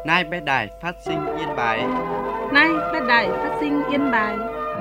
Nay bé đài phát sinh Yên Bái. Nay bé đài phát sinh Yên Bái.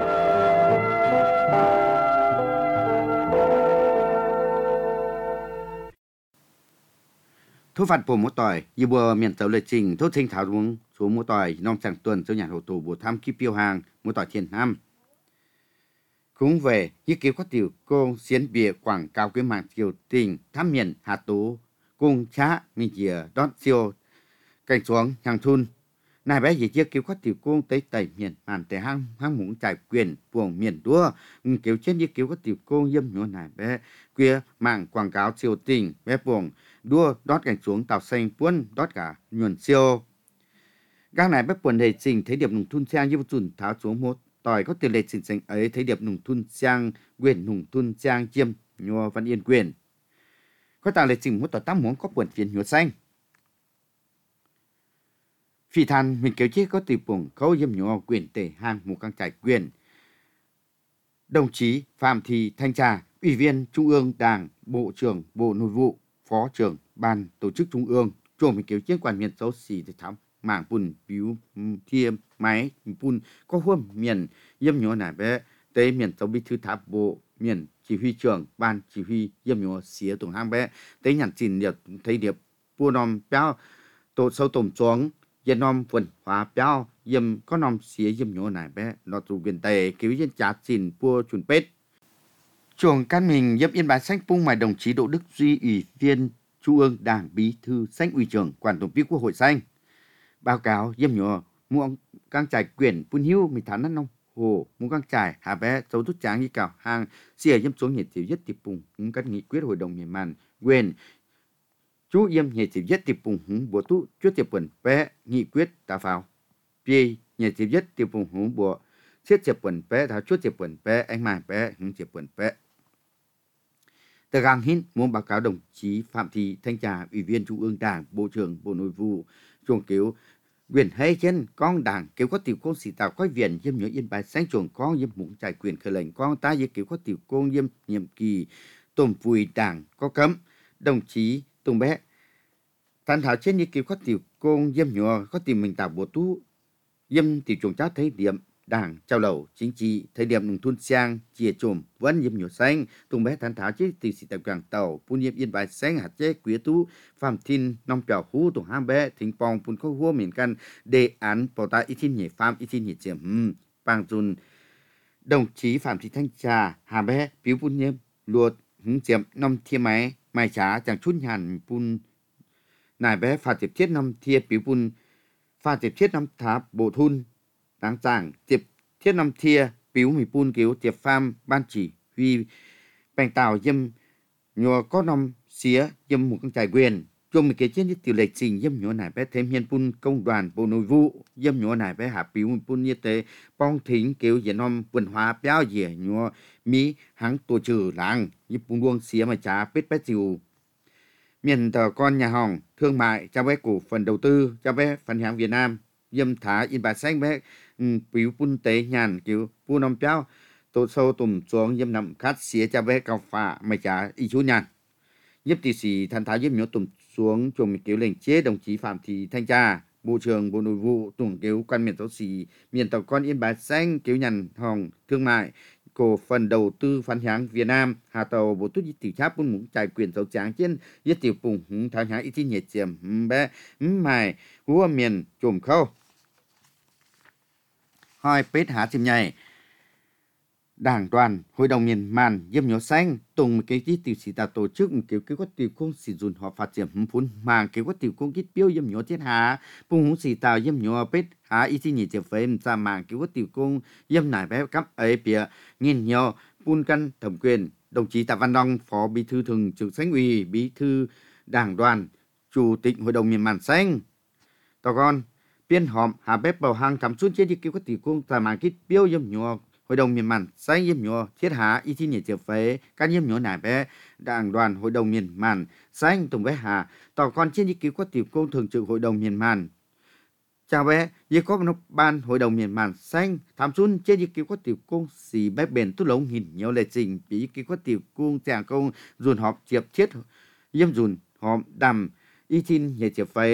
Thu phạt bộ một tỏi, như bùa miền tàu lời trình, thốt sinh thảo đúng số một tỏi, nông chẳng tuần số nhà hồ tù bộ tham kíp tiêu hàng, một tỏi thiền nam. Cũng về, như kiểu có tiểu công xiến bìa quảng cáo cái mạng triều tình, thăm miền hạ tố, cung chá, mình chìa, đón siêu, cảnh xuống, hàng thun. Này bé gì chưa kiểu có tiểu công tới tẩy miền màn tế hang muốn trải quyền, buồng miền đua, kiểu trên như kiểu có tiểu công dâm nhô này bé, quia mạng quảng cáo siêu tình, bé buồng, đua đót cảnh xuống tàu xanh cuốn đót cả nhuần siêu. Các này bé buồn đề trình thấy điểm nùng thun sang như chuẩn tháo xuống một tỏi có tiền lệ trình sinh ấy thấy điểm nùng thun sang quyền nùng thun sang chiêm nhô văn yên quyền. Có tạo lệ trình một tỏi tám muốn có buồn phiền nhô xanh. Phi than mình kéo chết có từ buồng khâu dâm nhô quyền tể hàng một căn trải quyền. Đồng chí Phạm Thị Thanh Trà, Ủy viên Trung ương Đảng, Bộ trưởng Bộ Nội vụ, Phó trưởng Ban Tổ chức Trung ương, chuồng mình kéo chết quản miền xấu xỉ để thắm mảng bùn biếu thiêm máy bùn có huâm miền dâm nhô này bé tới miền xấu bí thư tháp bộ miền chỉ huy trưởng ban chỉ huy dâm nhô xía tổng hang bé tới nhàn xin điệp thấy điệp bua nòm béo tổ sâu tổng xuống dân nòm vườn hóa béo dâm có nòm xía dâm nhô này bé nó trụ quyền tề cứu dân chát xin bua chuẩn pết chuồng căn mình dâm yên bái sách pung mài đồng chí Đỗ Đức Duy ủy viên Trung ương Đảng bí thư sách ủy trưởng quản tổng bí Quốc hội xanh báo cáo dâm nhô muông căng trải quyền pun hiu mi thán năn nông hồ muông căng trải hà bé dấu rút tráng như cào hàng xìa dâm xuống nhiệt tiểu nhất tiệp bùng những các nghị quyết hội đồng miền màn quyền chú yêm nhiệt tiểu nhất tiệp bùng hứng bùa tú chúa tiệp quần bé nghị quyết tà pháo pi nhiệt tiểu nhất tiệp bùng hứng bùa xét tiệp quần bé tháo chúa tiệp quần bé anh mai bé hứng tiệp quần bé tờ gang hin muốn báo cáo đồng chí Phạm Thị Thanh Trà ủy viên Trung ương Đảng Bộ trưởng Bộ Nội vụ chuồng cứu quyền hay trên con đảng kiểu có tiểu công sĩ tạo quái viện dâm nhớ yên bài sáng chuồng con dâm muốn trải quyền khởi lệnh con ta với kiểu có tiểu công dâm nhiệm kỳ tôm vùi đảng có cấm đồng chí Tùng bé thành thảo trên như kiểu có tiểu công dâm nhớ có tiểu mình tạo bộ tú dâm tiểu chuồng cháu thấy điểm đảng trao lầu chính trị thời điểm nông thôn sang chia chùm vẫn dâm nhổ xanh Tùng bé thành thảo chứ từ sĩ tập càng tàu pun nhiễm yên bài sáng hạt chế quý tú phạm thiên nông bèo hú tùng ham bé thỉnh pong pun có hua miền căn đề án bảo ta ít thiên nhị phạm ít thiên nhị chiếm bằng dùn đồng chí Phạm Thị Thanh Trà hà bé phiếu pun nhiễm luật hứng chiếm năm thiên máy mai trả chẳng chút nhàn pun nài bé phạt tiệp thiết năm thiên phiếu pun phạt tiệp thiết năm tháp bộ thun đáng giảng tiệp thiết năm thia piếu mì pun cứu tiệp pham ban chỉ huy bành tàu dâm nhờ có năm xía dâm một con trải quyền chung một cái trên như tiểu lệ trình dâm nhọ này bé thêm hiền pun công đoàn bộ nội vụ dâm nhọ này bé hạ piếu mì pun như thế bong thính cứu diễn nom vườn hóa béo dẻ nhọ mỹ hãng tổ trừ làng như pun buông xía mà trả bết bé chiều miền tờ con nhà hòng thương mại cho bé cổ phần đầu tư cho bé phần hàng Việt Nam dâm thả in bà xanh bé piếu pun tế nhàn kiểu pun nông béo tổ sâu tùm xuống dâm nằm khát xía cho bé cao phạ mà trả y chú nhàn giúp tỷ sĩ thành tháo giúp nhớ tùm xuống chùm kiểu lệnh chế đồng chí Phạm Thị Thanh Trà Bộ trưởng Bộ Nội vụ tùm kiểu quan miền giáo sĩ miền tàu con yên bà xanh kiểu nhàn hòng thương mại cổ phần đầu tư phán hãng Việt Nam hà tàu bộ tút tiểu cháp pun muốn trải quyền dấu tráng trên nhất tiểu bùng tháo hãng ít nhiệt chiếm bé mài húa miền chùm khâu hai pết há chim nhảy đảng đoàn hội đồng miền màn dâm nhớ xanh tùng một cái tiểu sĩ tạo tổ chức một kiểu có tiểu công sử dụng họ phát triển phun màng kiểu có tiểu công kích biểu dâm nhớ thiết há bùng húng sĩ tạo dâm nhớ pết há ít nhiệt chiếm phê ra màng kiểu có tiểu công dâm nải bé cấp ấy bịa nghìn nhiều pun căn thẩm quyền đồng chí Tạ Văn Long phó bí thư thường trực Xanh ủy bí thư đảng đoàn chủ tịch hội đồng miền màn xanh tao con biên họp hà bếp bầu hàng thắm xuống trên đi kêu có tiểu công ra màng kích biểu dâm nhớ hội đồng miền màn xanh dâm nhớ thiết há ít nhiệt chiếm phê các dâm nhớ nải bé đảng đoàn hội đồng miền màn xanh tùng bé hà tao con trên đi kêu có tiểu công thường trực hội đồng miền màn chào bé, giờ có một ban hội đồng miền màn xanh tham xuân trên ý kiến có tiểu công xì bé bền tu lông hình nhiều lệ trình bị ý kiến có tiểu công chàng công dùn họp chiệp chết yếm dùn họp đầm y tin nhẹ chiệp phế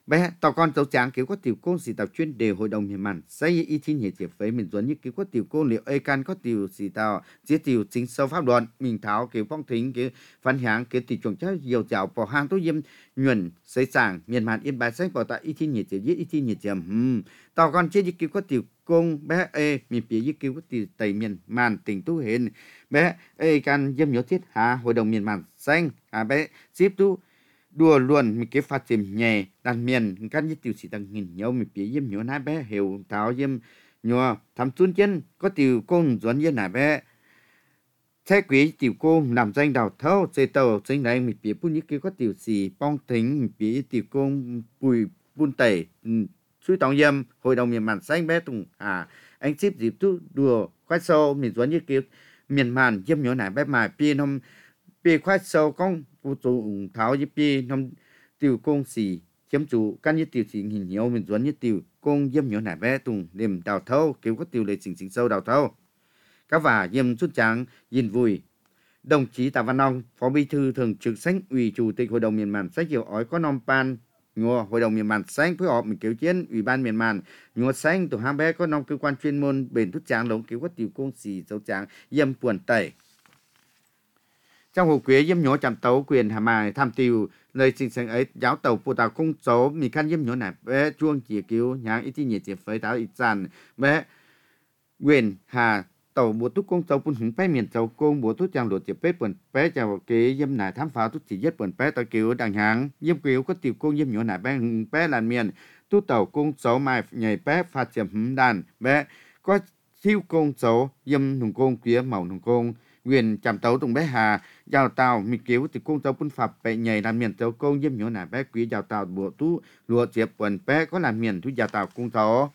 bé tàu con tàu tráng kiểu có tiểu công sĩ tàu chuyên đề hội đồng miền màn xây y thiên hệ chế phế mình dẫn như kiểu có tiểu công liệu ê can có tiểu sĩ tàu chế tiểu chính sâu pháp luận mình tháo kiểu phong thính kiểu phán hãng kiểu tiểu chuẩn chất nhiều chảo bỏ hàng tối diêm nhuận xây sàng miền màn yên bài sách bỏ tại y thiên hệ chế y thiên hệ chế tàu con chế như kiểu có tiểu công bé ê mình phía như kiểu có tiểu tây miền màn tỉnh tu hên bé ê can diêm nhớ thiết hạ hội đồng miền màn xanh bé ship tu đùa luôn mình cái phát triển nhẹ đàn miền các như tiểu sĩ tăng nghìn nhau mình phía yếm nhỏ nãy bé hiểu tháo yếm nhỏ thắm tuôn chân có tiểu công dẫn như nãy bé thế quý tiểu công làm danh đào thâu xây tàu sinh này mình phía bún như kia có tiểu sĩ bong tính mình phía tiểu công bùi bún tẩy suy tòng yếm hội đồng miền màn xanh bé tùng anh ship dịp tu đùa khoai sâu mình dẫn như kia miền màn yếm nhỏ nãy bé mà phía nông phía khoai sâu công phụ tụ tháo như phía nông tiểu công sĩ chiếm chủ căn như tiểu sĩ hình nhiều mình dẫn như tiểu công yếm nhỏ nãy bé tùng điểm đào thâu kiểu có tiểu lệ chỉnh sâu đào thâu các và yếm xuất tráng yên vui đồng chí Tạ Văn Ong phó bí thư thường trực Sách ủy chủ tịch hội đồng miền màn Sách Kiều ói có nom pan ngô hội đồng miền màn Sách phối hợp mình kiểu chiến ủy ban miền màn ngô Sách tổ hang bé có nom cơ quan chuyên môn bền thúc tráng lống kiểu có tiểu công sĩ dấu tráng yếm buồn tẩy trong hồ quế yếm nhỏ chạm tấu quyền hà mài tham tiêu lời trình sáng ấy giáo tàu phụ tàu công số mình khăn yếm nhỏ này bé chuông chỉ cứu nháng ít nhiệt chỉ phơi táo ít sàn bé quyền hà tàu bộ túc công tàu phun hứng bé miền tàu công bộ túc trang luật chỉ bé bẩn bé chào kế yếm này tham phá túc chỉ nhất bẩn bé tàu cứu đằng hàng yếm cứu có tiểu công yếm nhỏ này bé hứng bé làn miền tu tàu công số mai nhảy bé pha chậm hứng đàn bé có siêu công số yếm nùng công kia màu nùng công quyền chạm tấu tùng bé hà giao tàu mi cứu thì công tàu phun phập bé nhảy làm miền tàu công yếm nhỏ này bé quý giao tàu bộ tu lúa chẹp bẩn bé có làm miền tu giao tàu công tàu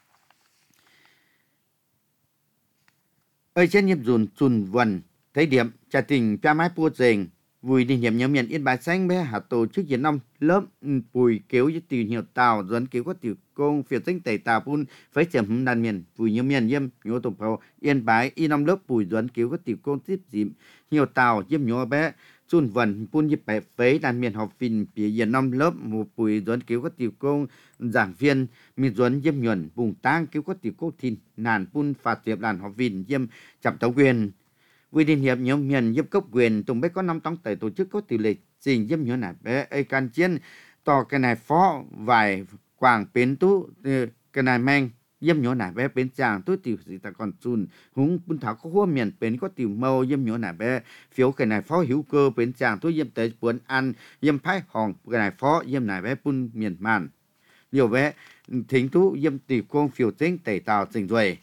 ơi trên nhịp dùn chùn vần thấy điểm trả tình cha mái pua rền vui đi hiểm nhóm miền yên bài xanh bé hà tổ chức diễn năm lớp bùi kéo với từ nhiều tàu dẫn kéo có tiểu công phiền tính tẩy tàu pun phải chậm đàn miền vui nhóm miền yếm nhô tổng phao yên bái y năm lớp bùi dẫn kéo có tiểu công tiếp dìm nhiều tàu yếm nhô bé chùn vần pun nhịp bẻ phế đàn miền học phìn phía diễn năm lớp một bùi dẫn kéo có tiểu công giảng viên miền dẫn yếm nhuận vùng tang kéo có tiểu công thìn nàn pun phạt tiệp đàn học phìn yếm chậm tàu quyền quy định hiệp nhóm miền giúp cấp quyền tùng bé có 5 tông tại tổ chức có tỷ lệ trình giúp nhóm này bé ai can chiến tỏ cái này phó vài quảng bến tú cái này mang giúp nhóm này bé bến chàng tú tiểu gì ta còn chun húng bún thảo có hoa miền bến có tiểu mâu giúp nhóm này bé phiếu cái này phó hữu cơ bến chàng tú giúp tới buồn ăn giúp phái hòn cái này phó giúp này bé bún miền màn điều bé thính tú giúp tiểu công phiếu tính tẩy tàu trình rồi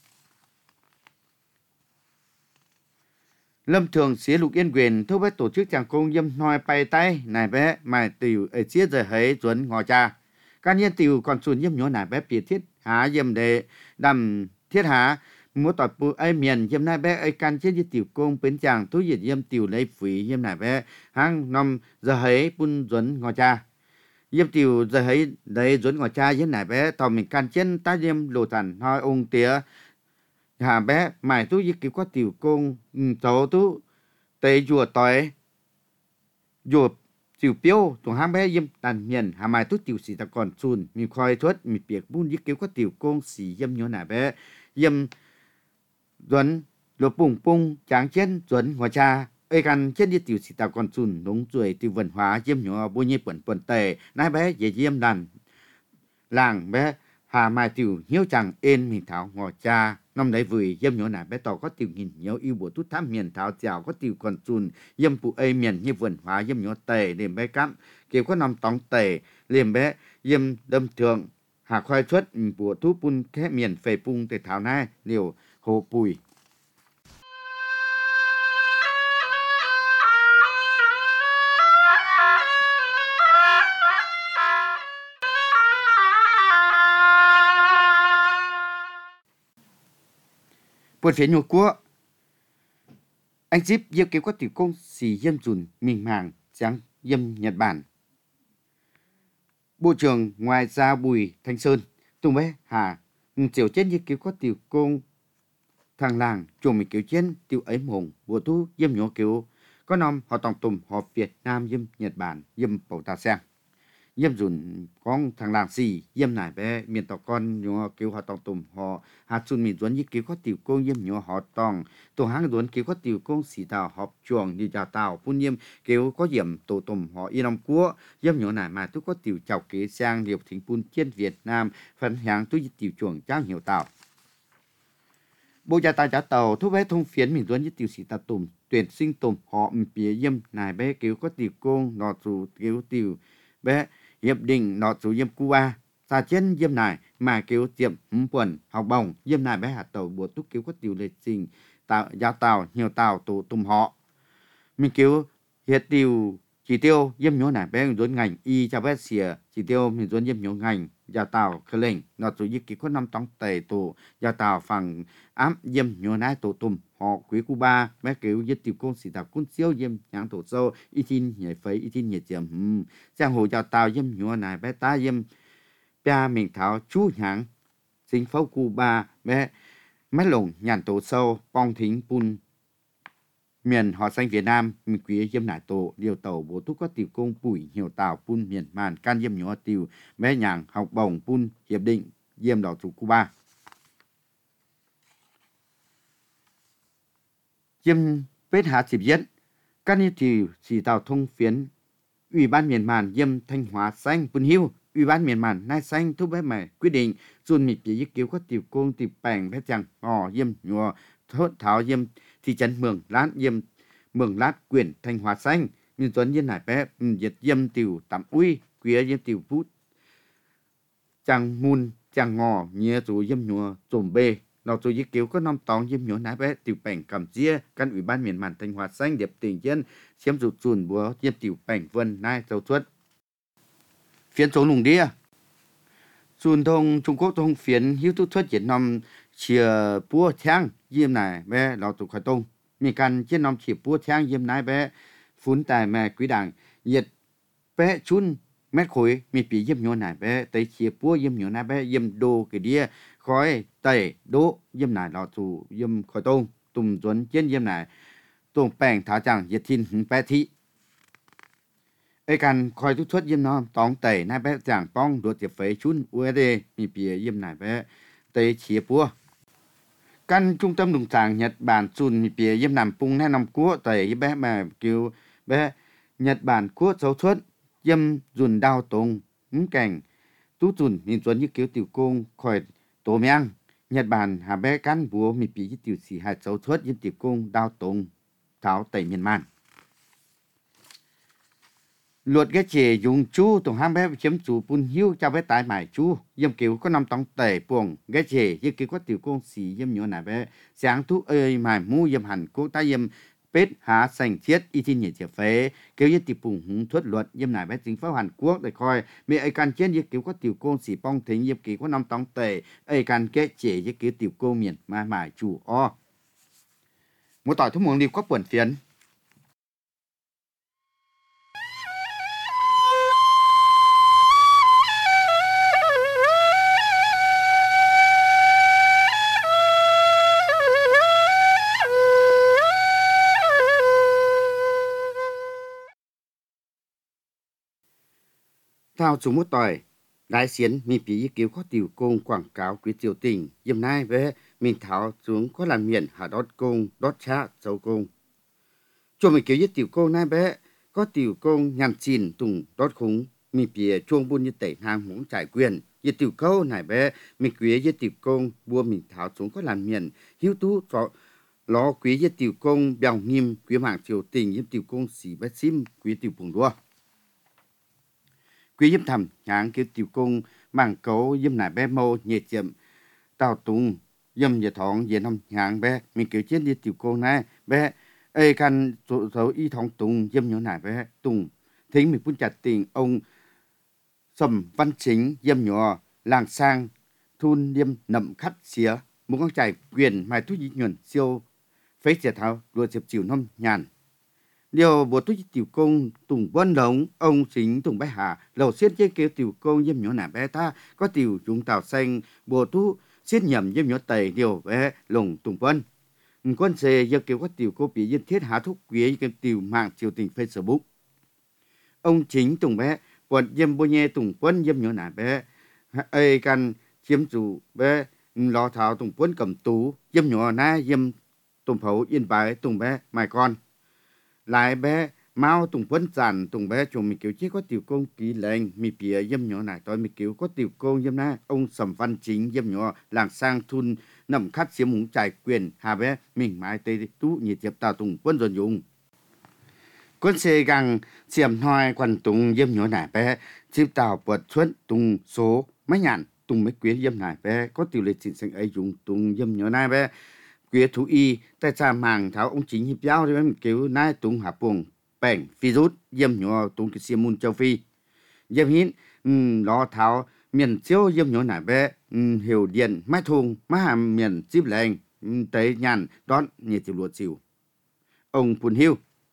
lâm thường xía lục yên quyền thúc bé tổ chức chàng công yếm nói bay tay này bé mày tiểu ở xía giờ thấy chuẩn ngò cha cá nhiên tiểu còn xuân yếm nhỏ này bé biệt thiết há yếm để đầm thiết há múa tỏi bù ai miền yếm này bé ai can chết với tiểu công bến chàng thú diệt yếm tiểu lấy phí yếm này bé hang năm giờ thấy bun chuẩn ngò cha yếm tiểu giờ thấy đấy chuẩn ngò cha yếm này bé tao mình can chân ta yếm lộ thần nói ông tía hà bé mày tú với kiểu có tiểu công cháu tú tây chùa tỏi chùa tiểu piêu tụi ham bé yếm đàn miền hà mày tú tiểu sĩ ta còn chun mi khoai thuất mi biệt bún với kiểu có tiểu công sĩ yếm nhỏ nà bé yếm duẩn lúa pung tráng chân duẩn hoa cha ơi căn trên với tiểu sĩ ta còn chun nóng ruồi tiểu văn hóa yếm nhỏ bôi nhị bẩn tề nãy bé về yếm đàn làng bé hà mày tiểu hiếu chẳng ên mình thảo ngò cha năm đấy vừa yếm nhỏ nà bé tàu có tiểu nghìn nhiều yêu bộ tút thám miền thảo chảo có tiểu còn chun yếm phụ ơi miền như vườn hóa yếm nhỏ tề để bé cắm kiểu có năm tóng tề liền bé yếm đâm thường hà khoai xuất bộ thú pun khé miền phê pung để thảo nai liều hồ bùi buồn phía nhục của anh Zip yêu kéo có tiểu công xì yếm dùn mình màng trắng yếm Nhật Bản Bộ trưởng Ngoại giao Bùi Thanh Sơn tung bé hà chiều trên yêu kéo có tiểu công thằng làng chùa mình kéo trên tiểu ấy mồng bộ thu yếm nhỏ kéo có nom họ tổng tùm họ Việt Nam yếm Nhật Bản yếm Bảo Ta Sang yếm dùn con thằng làng xì yếm nải bé miền tàu con nhỏ kêu họ tòng tùm họ hạt xuân miền duấn như kêu có tiểu công yếm nhỏ họ tòng tổ hang duấn kêu có tiểu công xì tàu họp chuồng như chào tàu phun yếm kêu có yếm tổ tùm họ yên ông cua yếm nhỏ nải mà tôi có tiểu chào kế sang liều thính phun trên Việt Nam phần hàng tôi tiểu chuồng trang nhiều tàu bộ gia tài trả tàu thu vé thông phiến miền duấn như tiểu xì tàu tùm tuyển sinh tùm họ phía yếm nải bé kêu có tiểu công nọ dù kêu tiểu bé hiệp định nọ chủ yếm Cuba xa trên yếm này mà kêu tiệm quần học bổng yếm này bé hạt tàu bùa túc kêu có tiểu lịch trình tạo giáo tàu nhiều tàu tổ tùm họ mình kêu hiệp tiêu chỉ tiêu yếm nhớ này bé duấn ngành y cho bé xìa chỉ tiêu mình duấn yếm nhớ ngành giáo tàu khởi lệnh nọ chủ yếm kêu có năm tông tề tổ giáo tàu phẳng ám yếm nhớ này tổ tùm họ quý Cuba bé kêu yếm tiểu công sĩ tàu quân siêu yếm nhãn tổ sâu y tin nhảy phấy y tin nhảy tiệm giang hồ chào tàu yếm nhúa này bé ta yếm bia mình tháo chú nhãn sinh pháo Cuba bé mấy lồng nhàn tổ sâu bong thính pun miền họ xanh Việt Nam mình quý yếm nải tổ điều tàu bố túc có tiểu công bùi nhiều tàu pun miền màn can yếm nhúa tiểu bé nhàng học bổng pun hiệp định yếm đảo chủ Cuba yếm bết hạ dịp diễn các như thì chỉ tàu thông phiến Ủy ban miền màn yếm Thanh Hóa xanh Pun Hiu, Ủy ban miền màn Nai xanh thúc bé mày quyết định dùn mịt bị cứu có tiểu công tiểu bèng bé chẳng yếm nhùa thốt tháo yếm thị trấn mường lát quyển Thanh Hóa xanh miền tuấn yếm nải bé diệt yếm tiểu tạm uy quý yếm tiểu phút chẳng mun chẳng ngò nhớ chủ yếm nhùa trồm bê nó chủ yếm cứu có năm tòng yếm nhùa nải bé tiểu bèng cầm chia căn Ủy ban miền màn Thanh Hóa xanh điệp tình dân chiếm rụt dùn búa yếm tiểu bèng vân nai dầu xuất phiến số lùng đĩa dùn thông Trung Quốc thông phiến hiếu tu xuất Việt Nam chia búa thang yếm này bé lò tụ khởi tôngมีการเช่นนำฉีบปัวแทงเยี่ยมนายแบะฟุ้นแต่แม่กุยด่างเหยียดแปะชุนแม่ขุยมีปีเยี่ยมโยนายแบะแต่ฉีบปัวเยี่ยมโยนายแบะเยี่ยมโดกเดียคอยเตะโดเยี่ยมนายเราสู่เยี่ยมคอยตรงตุ่มจวนเช่นเยี่ยมนายตรงแป้งถาจังเหยียดทินหึงแปะทิไอการคอยทุกทวดเยี่ยมน้องตองเตะนายแบะจางป้องโดดเจ็บเฟยชุนอุเดมีปีเยี่ยมนายแบะเตะฉีบปัวcăn trung tâm đồng sản Nhật Bản Sun mi bìa yếm nằm pung nè nằm cua tẩy bé mà kêu bé Nhật Bản cua xấu xuất yếm dùn đào tông cảnh tú dùn nhìn chuẩn như kiểu tiểu công khỏi tổ miang Nhật Bản hà bé cán búa mi bìa tiểu sĩ hạt xấu xuất yếm tiểu công đào tông tháo tẩy miền man luật cái chế dùng chú tổng ham bé chiếm chủ Pun Hiu cho bé tái mải chú yếm kiểu có năm tông tẩy buồng cái chế yếm kiểu có tiểu công sĩ yếm nhỏ nải bé sáng thu ơi mải mu yếm hẳn cố ta yếm bết há sành thiết y tin nhỉ phế kiểu yếm tiểu bùng hứng thuật luật yếm nải bé chính pháp Hàn Quốc để coi mẹ ấy can trên yếm kiểu có tiểu công sĩ bong thính yếm kiểu có năm tông tẩy ấy can cái chế yếm kiểu tiểu công miền mà mải chủ một tỏi thuốc muỗng liều có buồn phiền thao chúng một tỏi đại xiến mi phí cứu có tiểu công quảng cáo quý triều tình yếm nai về mình tháo xuống có làm miệng hạ đót công đót cha dấu công cho mình cứu với tiểu công nai bé có tiểu công nhàn chín tùng đót khúng mi phí chuông buôn như tẩy hàng muốn trải quyền với tiểu câu này bé mình quý với tiểu công bua mình tháo xuống có làm miệng hiếu tú cho lo quý với tiểu công bèo nghiêm quý mạng triều tình với tiểu công xỉ bé sim quý tiểu bùng đua quý yếm thầm nhãn kêu tiểu công mang cấu yếm nải bé mô nhiệt chậm tàu tung yếm nhiệt thong yếm nằm nhãn bé mình kêu chết đi tiểu công này bé ấy căn số y thong tung yếm nhỏ nải bé tung thính mình phun chặt tình ông Sầm Văn Chính yếm nhỏ làng sang thun yếm nậm khắt xía một con trai quyền mai thú nhuận siêu phế trẻ thao đua chụp chiều năm nhàn điều bộ túi tiểu công tùng vân đồng ông chính tùng bé hà lầu xiết chế kêu tiểu công yếm nhỏ nả bé ta có tiểu chúng tàu xanh bộ tú xiết nhầm yếm nhỏ tẩy điều bé lồng tùng vân quân xe giờ kêu có tiểu cô bị dân thiết há thúc quý cái tiểu mạng triều tình Facebook ông chính tùng bé quận yếm bô nhê tùng quân yếm nhỏ nải bé ai can chiếm chủ bé lo thảo tùng quân cầm tú yếm nhỏ na yếm tùng phấu yên bài tùng bé mai con lại bé mau tùng quân giản tùng bé chồng mình kiểu chỉ có tiểu công ký lệnh mi pía yếm nhỏ nải tôi mi kiểu có tiểu công yếm na ông Sầm Văn Chính yếm nhỏ làng sang thun nằm khát xiêm múng trải quyền hà bé mình mãi tây tú nhiệt tiệp tàu tùng quân dồn dùng quân xe găng xiêm hoài quan tùng yếm nhỏ nải bé chịu tàu bật xuân tùng số mấy nhàn tùng mấy quý yếm nải bé có tiểu lệ chính sinh ấy dùng tùng yếm nhỏ nải bé quý thú y tại sao màng tháo ông chính hiệp giáo thì mình kêu nai tùng hạ buồng bèn virus yếm nhỏ tùng cái xiêm môn châu phi yếm hín lo tháo miền chiếu yếm nhỏ nải bé hiểu điện mai thùng mai hàm miền chip lệnh tới nhàn đón nhiệt chịu luộc chịu ông Phun Hiu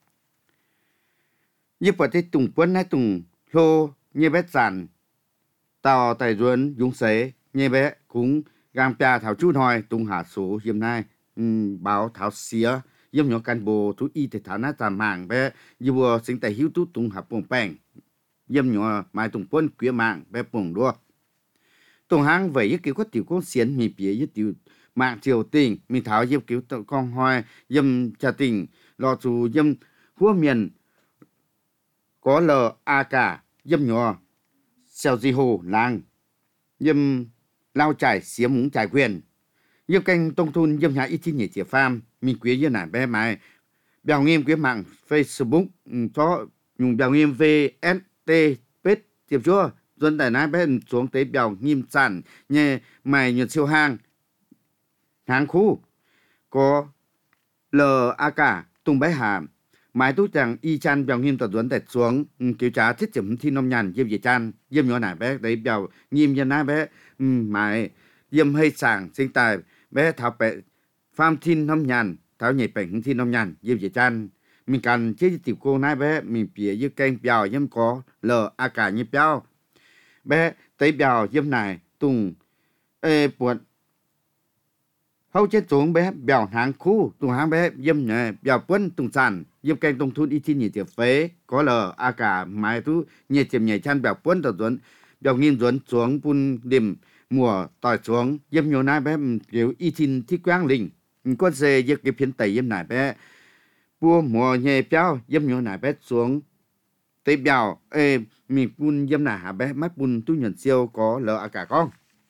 như vậy thì tùng quân hay tùng lô như bé giản tàu tại ruộng dùng sấy như bé cũng gang pia thảo chút hồi tùng hạ số hiện nay báo thảo xía yếm nhỏ cán bộ thú y thể thảo na tạm mạng bé như vừa sinh tại hiếu tú tùng hạ buồng bèn yếm nhỏ mai tùng quân quý mạng bé buồng đua tùng hang vậy như kiểu có tiểu con xiên mi bía như tiểu mạng triều tình mi thảo yếm kiểu con hoài yếm trà tình lo chú yếm hua miền có lờ a cả yếm nhỏ xèo di hồ làng yếm lao trải xiêm múng trải quyền yếm canh tông thun yếm nhà ít chi nhỉ chia pham mi quý yếm nải bé mai bèo nghiêm quý mạng Facebook cho dùng bèo nghiêm VST pết tiệp chúa dân tại nái bé xuống tới bèo nghiêm sản nhé mày nhật siêu hàng khu có LAK tung bé hàm mãi tú chẳng y chan bèo nghiêm tờ duẩn tại xuống kiểu trả thiết chấm thi nông nhàn yếm về chan yếm nhỏ nải bé đấy bèo nghiêm dân nái bé mãi yếm hay sảng sinh tài bé thảo bẹ pham thiên nông nhàn thảo nhảy bảnh thiên nông nhàn yếm về chan mình cần chế tiểu cô nái bé mình bịa như kênh bèo yếm có LAK như bèo bé tới bèo yếm này tùng buồn hậu chết xuống bé bèo hàng khu tùng hàng bé yếm này bèo quân tùng sản yếm kênh tùng thun y thiên nhị tiệp phế có LAK mai tú nhị tiệp nhảy chan bèo quân tờ duẩn bèo nghiêm duẩn xuống bun điểm mùa tỏi xuống yếm nhiều nái bé kiểu y thiên thi quang linh con xe yếm cái phiến tẩy yếm này bé bua mùa nhẹ béo yếm nhiều nải bé xuống tới bèo mình bun yếm nải hà bé mắt bun tu nhận siêu có LAK con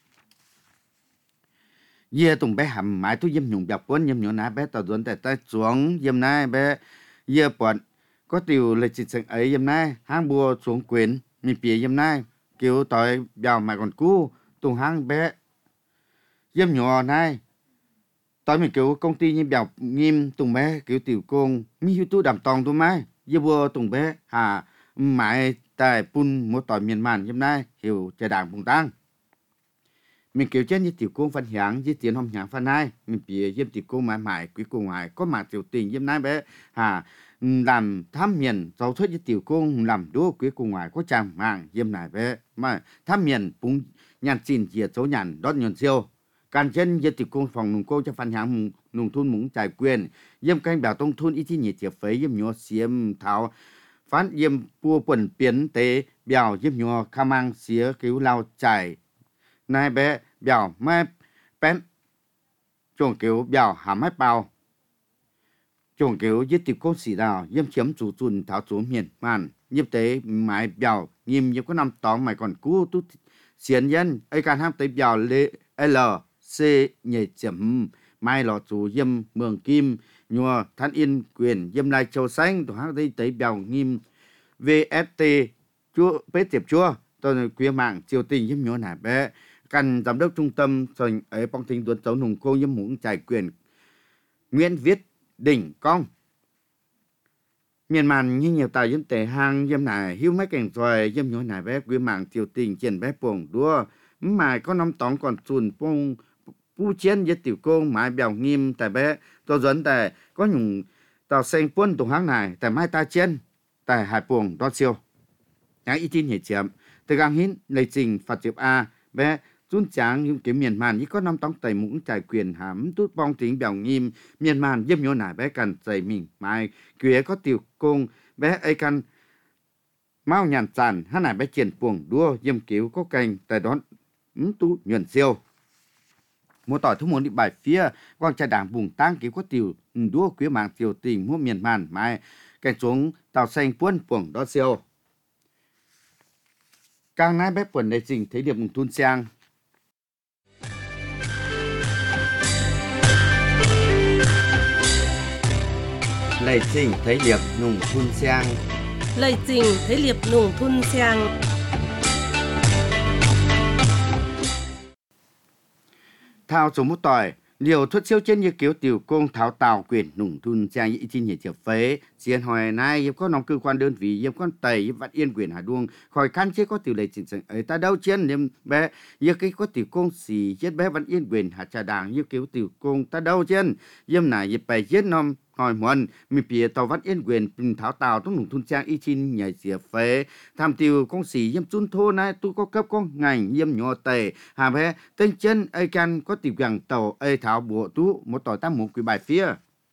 ye tùng bé hầm mãi tu yếm nhung bèo quân yếm nhiều nải bé tàu duẩn tại tay xuống yếm nải bé ye bọn có tiểu lịch trình sinh ấy yếm nải hang bua xuống quyền mình bìa yếm nải kiểu tỏi bèo mà còn cú tùng hang bé yếm nhỏ này tối mình kiểu công ty như bèo nghiêm tùng bé kiểu tiểu công mi hiu tu đàm tòng tu mai ye bua tùng bé hà mãi tại pun một tỏi miền màn yếm nải hiểu chờ đảng bùng tăng mình kiểu chết như tiểu công phân hưởng như tiền hôm nhàng phân hai mình bìa yếm tiểu công mãi mãi quý cô ngoài có mà tiểu tình yếm nải bé hà làm tham miền giàu thuyết như tiểu công làm đua quý cô ngoài có chàng mạng yếm nải bé mà tham miền bùng nhàn chín diệt số nhàn đón nhọn siêuการเช่นยติกงphòng nông cô cho phần hàng nông thôn muốn trải quyền yếm canh bảo tông thôn ítที่nhiệt tiệp phế yếm nhỏ xiêm thảo phán yếm bua quần biến tế bèo yếm nhỏ khả mang xía cứu lao trải nai bé bèo mai bén chuồng cứu bèo hàm hai bao chuồng cứu yết tiệp cô xỉ đào yếm chiếm chủ chun thảo chủ miền màn yếm tế mái bèo yếm yếm có năm tóng mày còn cú tu xiên dân ai can ham tế bèo lệ LC nhảy chấm mai lọ chủ yếm mường kim nhua than yên quyền yếm lai châu xanh tổ hang đây tới bèo nghiêm VST chúa bế tiệp chúa tôi quý mạng triều tình yếm nhua nải bé căn giám đốc trung tâm sành ấy phong tinh tuấn tấu nùng cô yếm muốn trải quyền Nguyễn Viết Đỉnh Công miền màn như nhiều tài yếm tệ hang yếm nải hiếu mấy cảnh xoài yếm nhua nải bé quý mạng triều tình triển bé buồng đua mà có năm tóng còn chùn phong pu chiến với tiểu cô mãi bèo nghiêm tại bé tôi dẫn tại có nhung tàu xanh quân tùng hang này tại mai ta chiến tại hải buồng đo siêu nhãn y tin hệ chiếm từ gang hín lấy trình phạt diệp a bé run tráng những cái miền màn như có năm tóng tẩy mũng trải quyền hàm tút bong tính bèo nghiêm miền màn yếm nhô nải bé cần dày mình mai kia có tiểu công bé ấy căn mau nhàn sàn hắn nải bé triển buồng đua yếm cứu có cành tại đón tú nhuận siêu một tỏi thu muốn đi bài phía quang trà đảng bùng tăng cứu có tiểu đua quý mạng tiểu tình mua miền màn mai cảnh xuống tàu xanh quân buồng đó siêu càng nái bé quần đầy trình thấy điểm thun sang lầy trình thấy điểm nùng thun sang lầy trình thấy liệp nùng thun sang thao số một tỏi liều thuốc siêu trên như kiểu tiểu công tháo tàu quyền nùng thun sang ý chi nhiệt chiều phế xiên hồi nay yếm có nòng cơ quan đơn vị yếm con tẩy yếm vạn yên quyền hà đuông khỏi khăn chế có tiểu lệ chỉnh sẵn ấy ta đâu chiến yếm bé yếm cái có tiểu công xì chết bé vạn yên quyền hà trà đảng yếm kiểu tiểu công ta đâu chiến yếm nải yếm bài chết nom hỏi muôn mi phía tàu vạn yên quyền tháo tàu trong nùng thun sang ý chi nhảy chiều phế tham tiêu công xì yếm chun thô này tu có cấp con ngành yếm nhỏ tẩy hà bé tên chân ấy can có tiểu gàng tàu ấy tháo bộ tú một tỏi tam một quý bài phía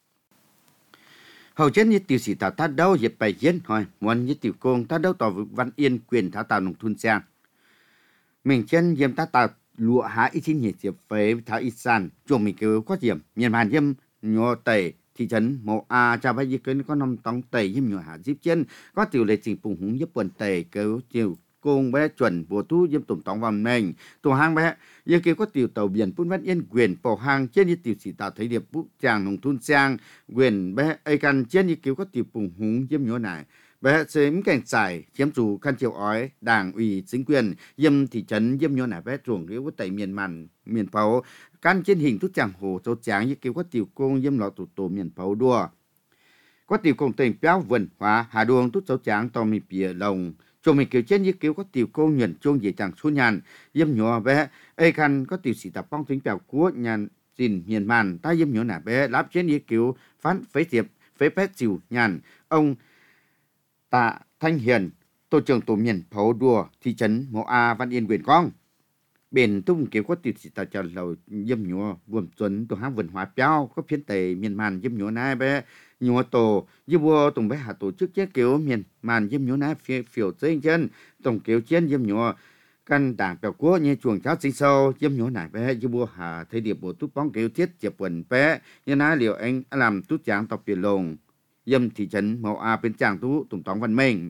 hầu chết như tiểu sĩ tàu ta đâu dịp bài diễn hỏi muốn như tiểu công ta đâu tỏ văn yên quyền tháo tàu nông thôn sang mình chân diêm ta tàu lụa há ít xin nhiệt diệp phế tháo ít sàn chuồng mình kêu có diệm miền màn diêm nhỏ tẩy thị trấn mộ a cha bây giờ có năm tông tẩy diêm nhỏ há díp chân có tiểu lệ trình phùng húng giúp quần tẩy kêu tiểu công bé chuẩn bộ thu diêm tổng tông vào mình tổ hang bé giờ kia có tiểu tàu biển phun văn yên quyền bỏ hàng trên như tiểu sĩ tạo thấy điệp bút chàng nông thôn sang quyền bé ai căn trên như kiểu có tiểu phùng húng diêm nhỏ này bé sớm cảnh giải chiếm chủ khăn chiều ói đảng ủy chính quyền diêm thị trấn diêm nhỏ này bé chuồng liễu tẩy miền màn miền pháo căn trên hình thút chàng hồ châu tráng như kiểu có tiểu công diêm lọ tổ miền pháo đua có tiểu công tỉnh béo vườn hóa hà đuông thút châu tráng to mi bìa lồng cho mình kiểu trên như kiểu có tiểu công nhận chuông về chẳng số nhàn diêm nhỏ bé ai căn có tiểu sĩ tập bong tính bèo của nhàn xin miền màn ta diêm nhỏ nà bé láp trên như kiểu phán phế tiệp phế pét chịu nhàn ông Tạ Thanh Hiền tổ trưởng tổ miền pháo đùa thị trấn Mộ A Văn Yên quyền con bền tung kiểu có tiểu sĩ tập trò lầu diêm nhỏ buồm tuấn tổ hang vườn hóa béo có phiến tây miền màn diêm nhỏ nà bé nhỏ tổ như vua tổng bé hạ tổ chức chế kiểu miền màn diêm nhỏ nà phiểu trên chân tổng kiểu trên diêm nhỏ căn đảng bèo quốc như chuồng cháo sinh sâu diêm nhỏ nà bé như vua hạ thấy điệp bộ tút bóng kiểu thiết chẹp quần bé như ná liệu anh làm tút tráng tộc biển lồng diêm thị trấn Mộ A bên tràng tú tổng tống văn minh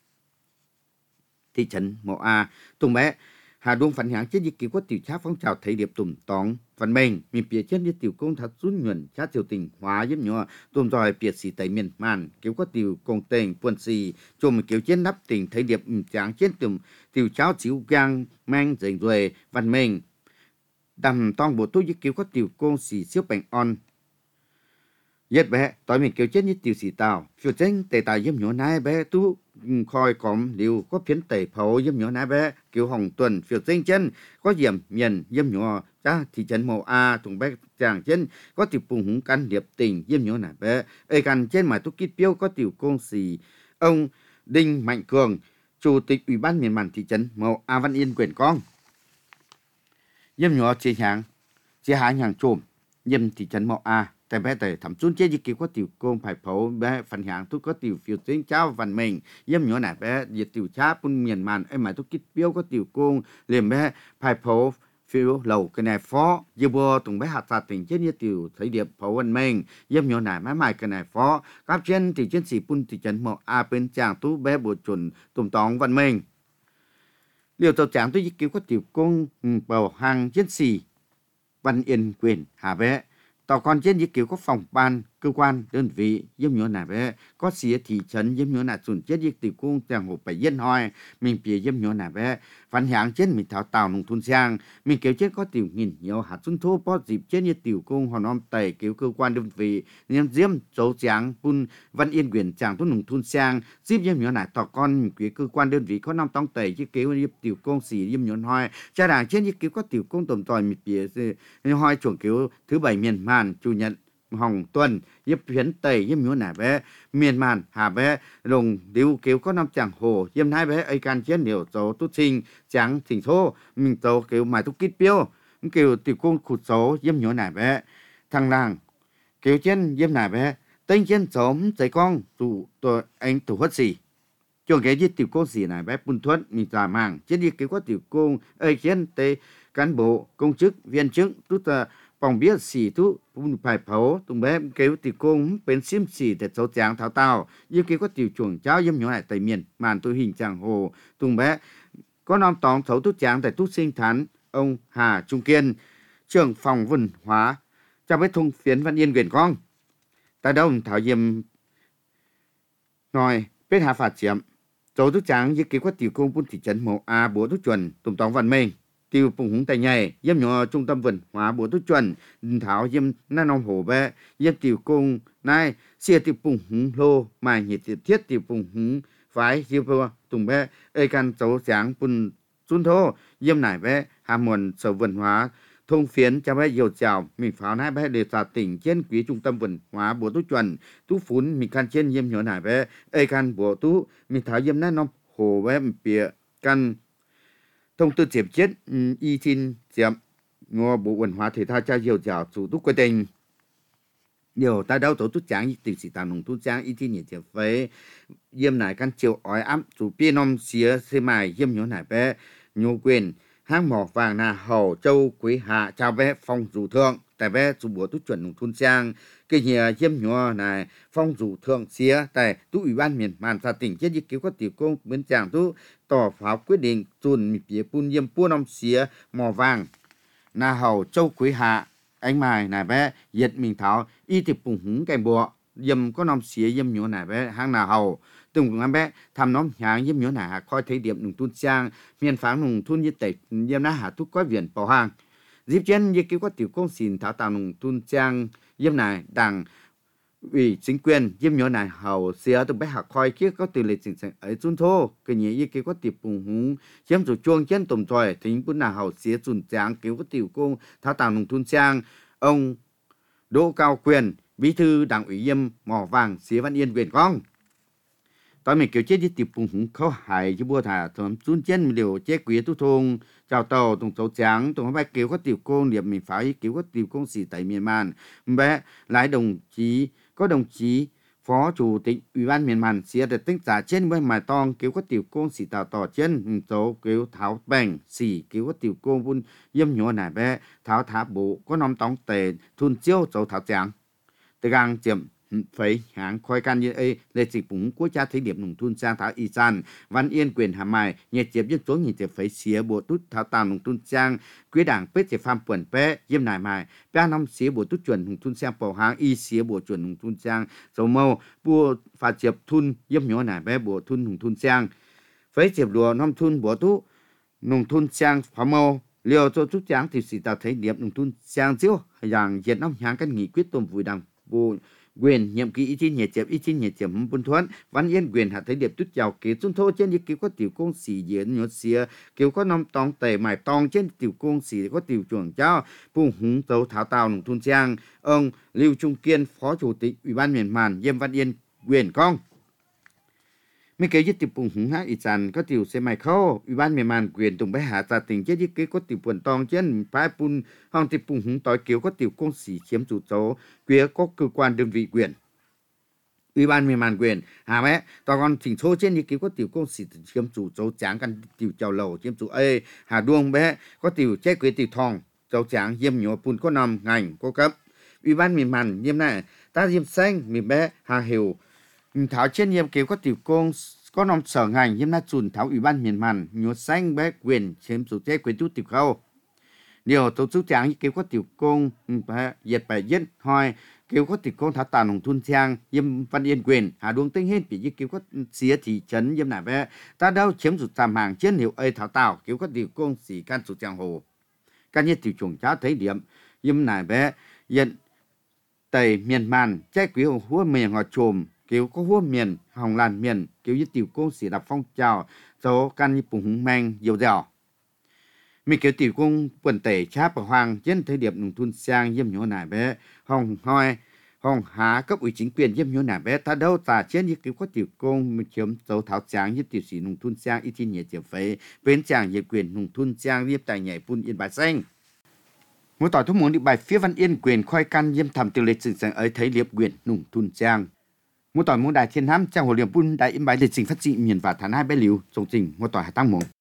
thị trấn Mộ A tổng bé Hà Đuông phản hãng trên như kiểu có tiểu trác phong trào thấy điệp tùm tóng văn minh miền phía trên như tiểu công thật rút nhuận chát tiểu tình hóa giúp nhỏ tùm rồi biệt sĩ tây miền màn kiểu có tiểu công tình quân sĩ cho mình kiểu trên nắp tình thấy điệp tráng trên tùm tiểu cháo chiếu gang mang dành rồi văn minh đầm tông bộ tôi như kiểu có tiểu công sĩ siêu bánh on nhất bé tối mình kiểu chết như tiểu sĩ tàu phiêu tranh tề tài giúp nhỏ nái bé tú khoi cóm liều có phiến tẩy phấu giúp nhỏ nái bé kiểu hồng tuần phiêu tranh chân có diệm miền giúp nhỏ cha thị trấn Mộ A thùng bé chàng chân có tiểu phùng húng căn điệp tình giúp nhỏ nái bé ấy căn trên mà tú kít piêu có tiểu công sĩ ông Đinh Mạnh Cường chủ tịch ủy ban miền màn thị trấn Mộ A Văn Yên quyền con giúp nhỏ chia hàng hàng trộm giúp thị trấn Mộ A tại bé tề thẩm xuống chế như kiểu có tiểu công phải phổ bé phần hạng tôi có tiểu phiêu tiếng cháu văn mình yếm nhỏ nè bé diệt tiểu cháp bún miền màn em mà tôi kít biếu có tiểu công liền bé phải phổ phiêu lầu cái này phó dư bơ tùng bé hạt sạt tỉnh chế như tiểu thấy điệp phổ văn mình yếm nhỏ nè mái cái này phó các trên thì trên sĩ bún thị trấn Mộ A bên chàng tú bé bộ chuẩn tùng tòng văn mình liều tàu chàng tôi như kiểu có tiểu công bầu hàng chiến sĩ Văn Yên quyền hà bé tàu con trên như kiểu có phòng ban cơ quan đơn vị giống như này bé có xía thị trấn giống như này chuẩn chết như tiểu cung chẳng hộp phải dân hoi mình phía giống như này bé phản hạng trên mình thảo tàu nông thôn sang mình kiểu chết có tiểu nghìn nhiều hạt xuân thô có dịp chết như tiểu cung hòn om tẩy kiểu cơ quan đơn vị nên diêm dấu tráng bun Văn Yên quyền chẳng thôn nông thôn sang dịp giống như này tàu con phía cơ quan đơn vị có năm tông tẩy chứ kiểu như tiểu cung xỉ giống như hoi cha đảng trên như kiểu có tiểu cung tầm tòi mình phía hoi chuẩn kiểu thứ bảy miền màn chủ nhật hồng tuần giúp phiến tây giúp nhúa nải bé miền màn hà bé lồng điếu kiểu có năm chẳng hồ giúp hai bé ấy can chiến điều số tốt sinh trắng thỉnh thô mình tàu kiểu mài tốt kít biếu kiểu tiểu cung khụt số giúp nhúa nải bé thằng làng kiểu chiến giúp nải bé tên chiến sớm giấy con tụ tôi anh tụ hết gì ช่วงแกยึดtiểu công sĩ này bé bùn thuận mình giả màng trên đi cái có tiểu công ấy trên tê cán bộ công chức viên chức tút phòng biết sĩ tu bùn phải phấu tùng bé kêu tiểu công bên sim sĩ để cháu tráng tháo tao như cái có tiểu chuồng cháu yếm nhỏ lại tại miền màn tôi hình chàng hồ tùng bé có nom tóm thấu tút tráng tại tút sinh thán ông Hà Trung Kiên trưởng phòng văn hóa cho biết thông phiến Văn Yên quyền con tại đâu thảo yếm nói biết hạ phạt chiếm chỗ tút tráng như cái có tiểu công bùn thị trấn mẫu A bố tút chuẩn tùng tóm văn minh tiêu phùng húng tại nhảy yếm nhỏ trung tâm văn hóa bố tút chuẩn thảo yếm na nong hồ bé yếm tiểu công này xia tiểu phùng húng lô mà nhiệt thiết tiểu phùng húng phái yếm vô tùng bé ơi can chỗ tráng bùn xuân thô yếm nải bé hà muộn sở văn hóa thông phiến cho bé dầu chào mình pháo nái bé để trả tỉnh trên quý trung tâm văn hóa bố tút chuẩn tú phún mình can trên yếm nhỏ nải bé ơi can bố tú mình thảo yếm na nong hồ bé bịa can thông tư chiếm chết y tin chiếm ngô bộ văn hóa thể thao cho dầu chào chủ túc quyết định nhiều ta đâu tổ chức tráng từ sĩ tàng nông tu tráng y tin nhiệt chiếm với yếm nải can chiều ói ám chủ biên nom xía xe mài yếm nhỏ nải bé nhô quyền hang mỏ vàng là hầu châu quý hạ chào bé phong dù thượng tại bé chủ búa tu chuẩn nông thôn trang cái nhà yếm nhỏ này phong dù thượng xía tại tu ủy ban miền màn sa tỉnh trên ý kiến có tiểu công bên chàng tu tỏ pháo quyết định chùn phía pun yếm pua nom xía mỏ vàng là hầu châu quý hạ anh mài này bé diệt mình tháo y tiệp bùng húng kèm bùa yếm có nom xía yếm nhỏ này bé hang là hầu từng ngắm bé tham nóm nhang yếm nhỏ này hạ coi thấy điểm nông thôn trang miền pháng nông thôn như tệ yếm na hạ thúc coi viện bảo hàng dịp trên như kêu có tiểu công xin tháo tạo nông thôn trang yếm này đảng ủy chính quyền yếm nhỏ này hầu xía từng bé hạ coi kia có từ lịch trình ấy chun thô cái nhỉ như kêu có tiểu bùng húng chiếm chủ chuông trên tầm tròi tính bún là hầu xía chun trang kêu có tiểu công tháo tạo nông thôn trang ông Đỗ Cao Quyền bí thư đảng ủy yếm mỏ vàng xía Văn Yên quyền con tao mình kiểu chết đi tiệp bùng húng khó hại chứ bua thả thầm chun chân điều chết quý tu thùng chào tàu tùng cháu trắng tùng hai kiểu có tiểu công điểm mình phải kiểu có tiểu công sĩ tại miền Màn bé lái đồng chí phó chủ tịch ủy ban miền Màn xía để tính trả trên với mài tong kiểu có tiểu công sĩ tạo tỏ trên cháu kiểu tháo bèn xỉ kiểu có tiểu công vun yếm nhỏ này bé tháo thả bộ có nóm tóng tề thun chiêu cháu tháo trắng từ gang chiếm phải hãng khoi can như ấy lệ dịch bùng quốc gia thế điểm nông thôn trang tháo y san Văn Yên quyền hà mài nhiệt chiếm dân số nhiệt chiếm phải xía bộ tút tháo tàu nông thôn trang quý đảng pết chỉ phàm quần pé yếm nải mài ba năm xía bộ tút chuẩn nông thôn trang bảo hàng y xía bộ chuẩn nông thôn trang dầu mâu bùa phạt chiếm thun yếm nhỏ nải bé bộ thun nông thôn trang phải chiếm đùa năm thun bộ tú nông thôn trang phá mâu liều cho chút trang thì sĩ tạo thấy điểm nông thôn trang chiếu dạng diệt năm hàng các nghị quyết tôm vui đằng bộ quyền nhiệm kỳ y chín nhiệt chiếm bún thuận Văn Yên quyền hạ thấy điệp tút chào kế xuân thô trên đi kêu có tiểu công sĩ diễn nhốt xía kêu có năm tòng tề mài tòng trên tiểu công sĩ có tiểu chuồng cháu bùng húng tấu tháo tàu nông thôn trang ông Lưu Trung Kiên phó chủ tịch ủy ban miền Màn yếm Văn Yên quyền con mấy cáiยึt tiểu bùng húng hát ít dàn có tiểu xe mài khâu ủy ban miền Màn quyền tùng bé hạ ra tỉnh chết đi cái có tiểu buồn tòng trên phái bún hong tiểu bùng húng tối kiểu có tiểu công sĩ chiếm chủ số quyền có cơ quan đơn vị quyền ủy ban miền Màn quyền hà mẹ tao còn thỉnh số trên như kiểu có tiểu công sĩ chiếm chủ số tráng căn tiểu chào lầu chiếm chủ ê hà đuông bé có tiểu chết quý tiểu thòng cháu tráng yếm nhỏ bún có nằm ngành có cấp ủy ban miền Màn yếm này ta yếm xanh miền bé hà hiểu tháo trên yếm kiểu có tiểu công có nằm sở ngành yếm na chùn tháo ủy ban miền Màn nhỏ xanh bé quyền chiếm chủ chết quý chút tiểu khâu điều tổ chức tráng như kiểu có tiểu công dệt bài dứt hoi kiểu có tiểu công tháo tàn nông thôn trang yếm Văn Yên quyền hà đuông tinh hết bị như kiểu có xía thị trấn yếm nải bé ta đâu chiếm chủ tàm hàng trên hiệu ấy tháo tàu kiểu có tiểu công xỉ can chủ trang hồ can như tiểu chuồng cháu thấy điểm yếm nải bé hiện tây miền Màn trái quý húa miền ngọt chồm kiểu có húa miền hồng làn miền kiểu như tiểu công xỉ đạp phong trào số can như bùng mang dầu dẻo mình kiểu tiểu công quần tể cháp ở hoàng trên thời điểm nông thôn sang yếm nhỏ nải bé hồng hoi hồng há cấp ủy chính quyền yếm nhỏ nải bé ta đâu ta trên như kiểu có tiểu công mình chiếm số tháo tráng như tiểu sĩ nông thôn sang ít tin nhiệt chiếm phế bên chàng nhiệt quyền nông thôn sang yếm tại nhảy phun yên bài xanh mỗi tỏi thuốc muốn đi bài phía Văn Yên quyền khoi căn yếm thầm tiêu lịch sự sang ấy thấy liệp quyền nông thôn sang một tỏi muốn đại thiên hám trang hồ liềm bun đại im bài lịch trình phát triển miền và tháng 2 bé liu trong trình một tỏi tăng mộng